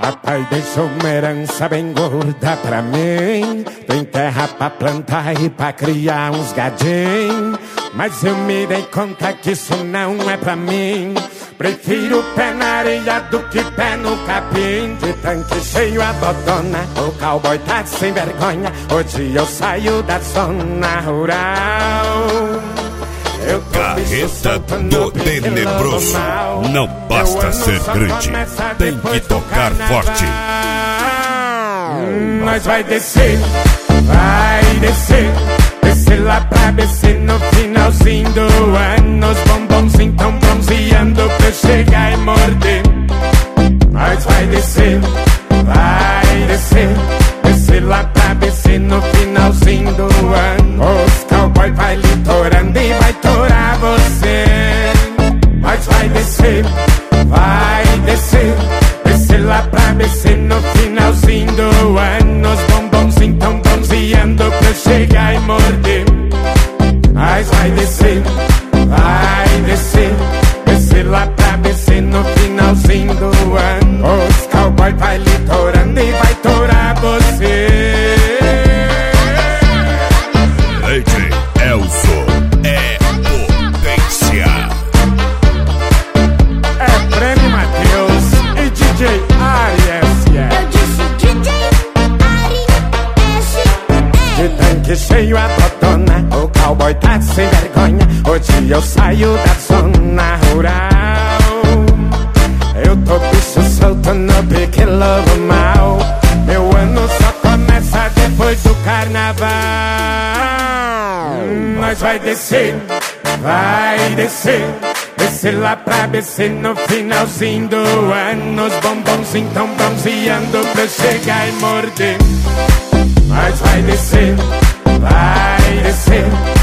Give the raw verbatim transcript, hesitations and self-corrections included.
Papai deixou uma herança bem gorda pra mim. Tem terra pra plantar e pra criar uns gadinhos. Mas eu me dei conta que isso não é pra mim. Prefiro pé na areia do que pé no capim. De tanque cheio a botona, o cowboy tá sem vergonha. Hoje eu saio da zona rural. Eu Carreta do Tenebroso. Não basta ser grande, tem que tocar forte. Hum, nós vai descer, vai descer. Descer lá pra B C no finalzinho do ano. Os bombonzinhos tão bronzeando pra eu chegar e morder. Nós vai descer, vai descer. Descer lá pra B C no finalzinho do ano. Os cowboy vai litorando e vai torar você. Nós vai descer, vai descer. Descer lá pra B C no finalzinho do ano. Os bombonzinhos tão bronzeando pra eu chegar e morder. Nós vai descer, vai descer. Descer lá pra B C no finalzinho do ano. Os cowboy vai litorando e vai torar você. D J Elzo é potência. É Prêmio Matheus e D J Ari S S. Eu disse D J Ari S S. De tanque cheio a botona, o cowboy tá sem vergonha. Hoje eu saio da zona rural. Eu tô bicho solto no pique lobo mal. Meu ano só começa depois do carnaval. Hum, nós vai descer, vai descer. Descer lá pra B C no finalzinho do ano. Os bombonzinhos tão bronzeando pra eu chegar e morder. Nós vai descer, vai descer.